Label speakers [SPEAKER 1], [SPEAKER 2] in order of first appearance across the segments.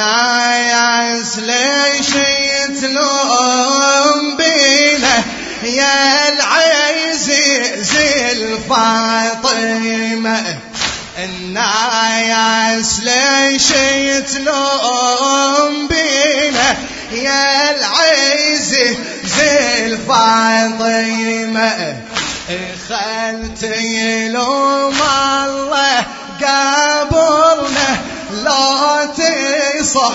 [SPEAKER 1] الناس ليش يتلوم بينا يا العزيز الفاطمة الناس ليش يتلوم بينا يا العزيز الفاطمة خلتي لوم الله قبرنا لا تصح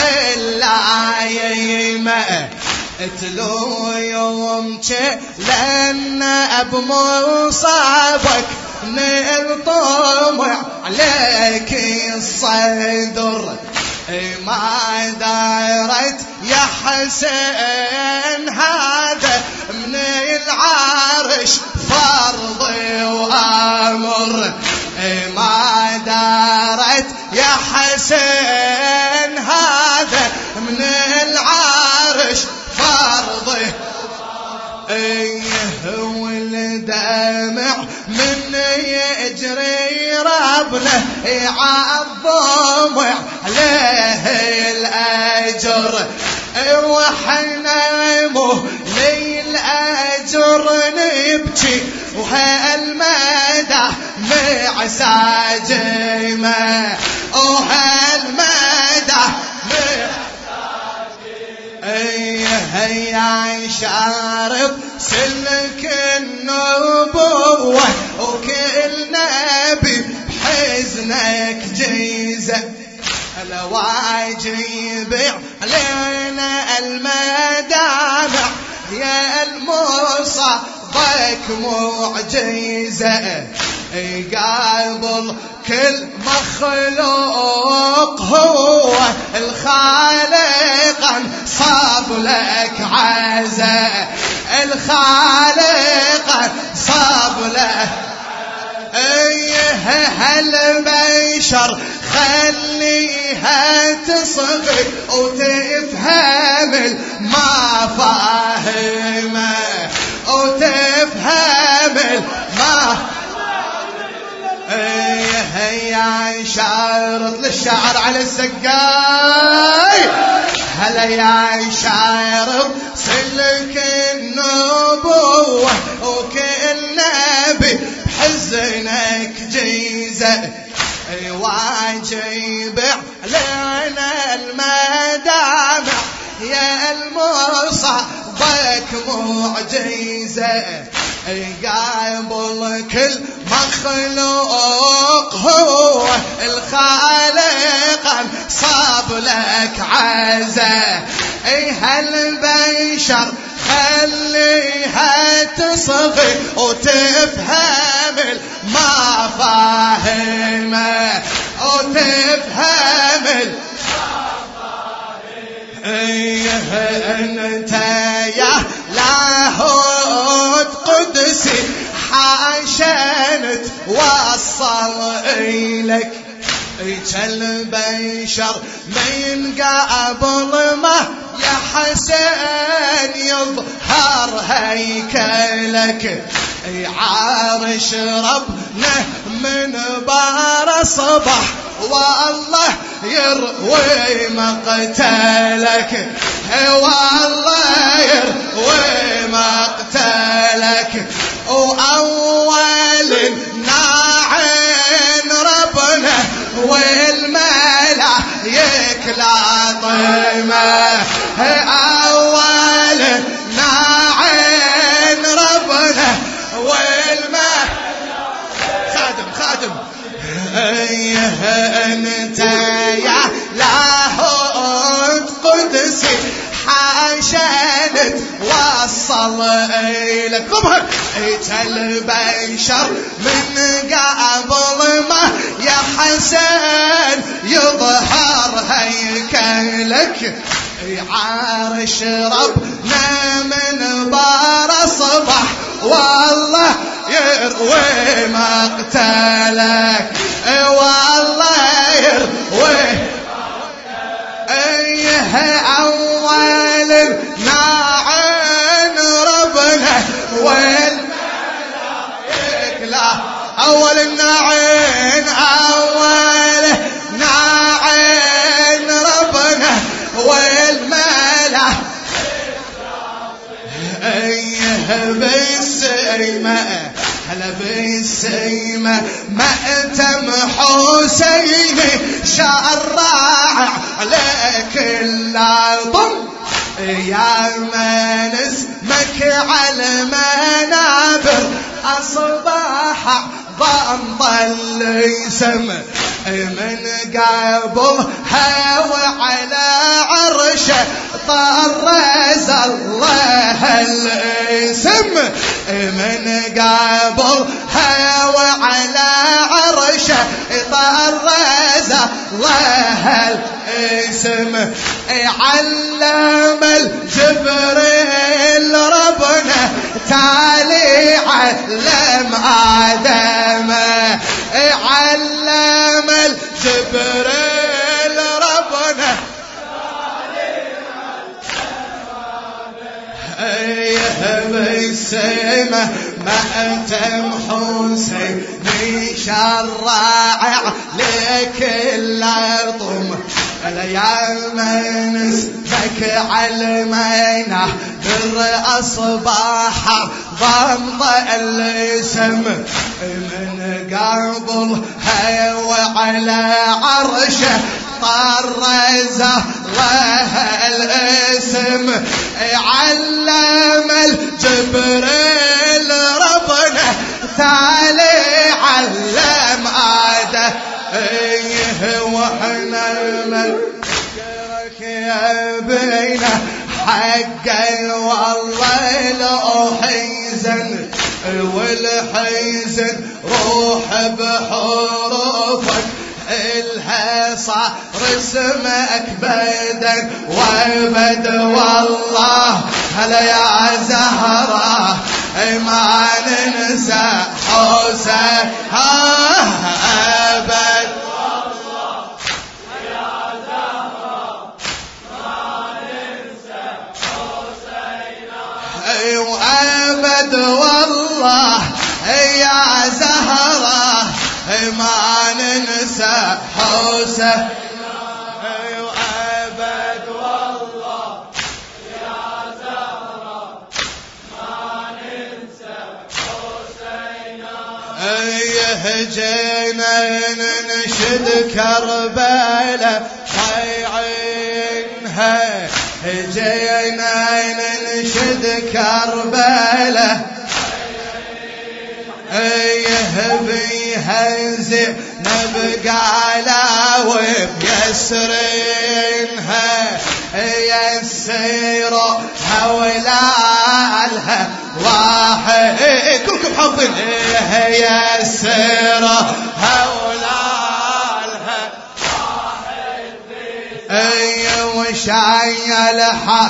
[SPEAKER 1] اللايمة اتلو يوم لأن بمصابك نطمع عليك الصدر ما دارت يا حسين هذا من العرش فرض وأمر ما دارت يا حسين هذا من العرش فرض والدمع من يجري ربنا يعظم عليه الأجر وحنا مهلي الأجر نبكي وهالمدى معساجمة وهالمدى هيا شارب سلك النبوة وكل نبي بحزنك جيزة الواجب علينا المدامع يا المصابك معجزة قابل كل مخلوق هو الخالق صاب لك عزاء الخالق صاب لك هالبشر خليها تصغي وتفهم ما فاهمه وتفهم ما هيا شارط للشعر على السقاي هلا يا شارط سلك النبوة وكل نبي بحزنك جيزة واجب علينا المدامع يا المصابك معجزة قابل كل مخلوق هو الخالق صاب لك عزاء هالبشر خليها تصغي وتفهم ما فاهمه وتفهم انت يا لاهوت قدسي حاشنت وصل إلك كالبشر من قبل ما يا حسين يظهر هيكلك عارش ربنا من بار صبح والله يروي مقتلك والله يروي مقتلك وأول ناعين ربنا والملايك لاطمة أول ناعين ربنا خادم انت يا لاهوت قدسي حاشنت وصل إلك ضبها البشر من قبل ما يا حسين يظهر هيكلك عارش ربنا من بار صبح والله يروي مقتلك والله يروي أول ناعين ربنا والملائك لا أول ناعين ربنا بالسيمة هلا بالسيمة مأتم حسيني شرع عليك العظم يا من اسمك على المنابر أصبح ضل اسم من قبلها وعلى عرشه طرز الله الاسم من قبلها وعلى عرشه طرز الله الاسم علم الجبريل ربنا تعالي علم آدم علم الجبريل ربنا يهب السماء مأتم حسيني شرع لك العظم يا من اسمك علمينا بر أصبح ضم الاسم من قبلها وعلى عرشه طرز الله الاسم علم الجبريل ربنا تعالي علم آدم وحنا الملك يا بينا حقا والله لو حيزن والحيزن روح بحروفك إلها صار اسمك بدن وابد والله هلا يا زهرة ما ننسى حسين أبد والله يا زهرة ما ننسى حسين وابد والله يا زهرة ما ننسى حسين وأبد والله يا زهرة ما ننسى حسين جينا ننشد كربلاء ضيعينها جينا ننشد كربلاء بيهزئ نبقى لاوب يسرينها يسيروا حولالها واحد كلكم حافظين يسيروا حولالها واحد وشايلها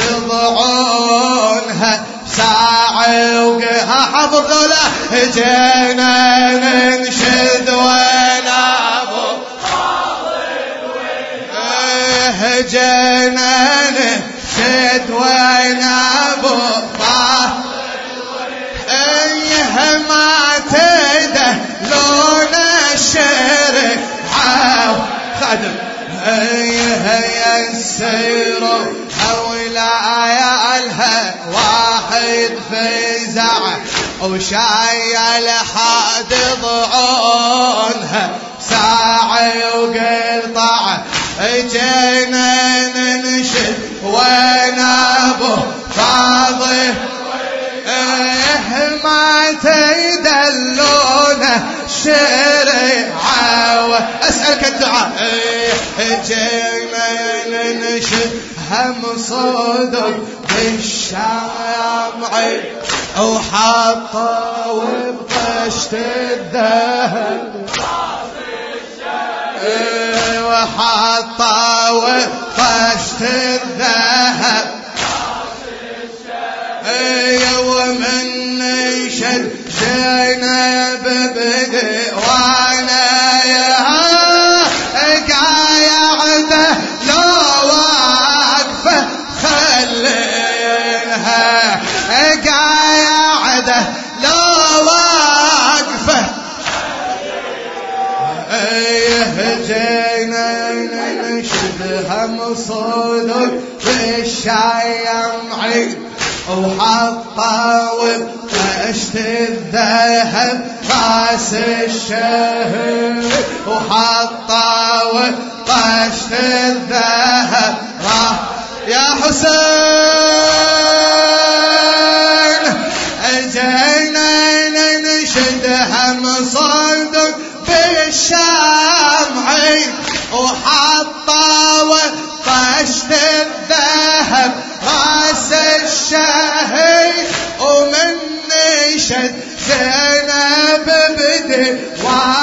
[SPEAKER 1] تضعونها ساعة وقها حفظ له جينا ننشد ونابو جينا ننشد ونابو ايه ما تده لون الشرق عاو خادم ايه يسيروا حولايالها واحد فزع وشايل حد ضعونها ساعة وقطع جينا ننشد ونابو فاضي ما تدلونه شريعة أسألك الدعاء جينا ننشد هم صدق بالشامع وحطه وبطشت الذهب وحطه وبطشت الذهب ومن نشد زينب بدي وانا قاعدة لو واقفة خلينها قاعدة لو واقفة جينا ننشد هم صدق بالشايم عيد وحطه وقشت الذهب راس الشهيد، وحطه وقشت الذهب يا حسين اجينا ننشدها مصدق بالشمعي، وحطه وقشت الذهب راس الشهيد، ومن نشد زينب بدي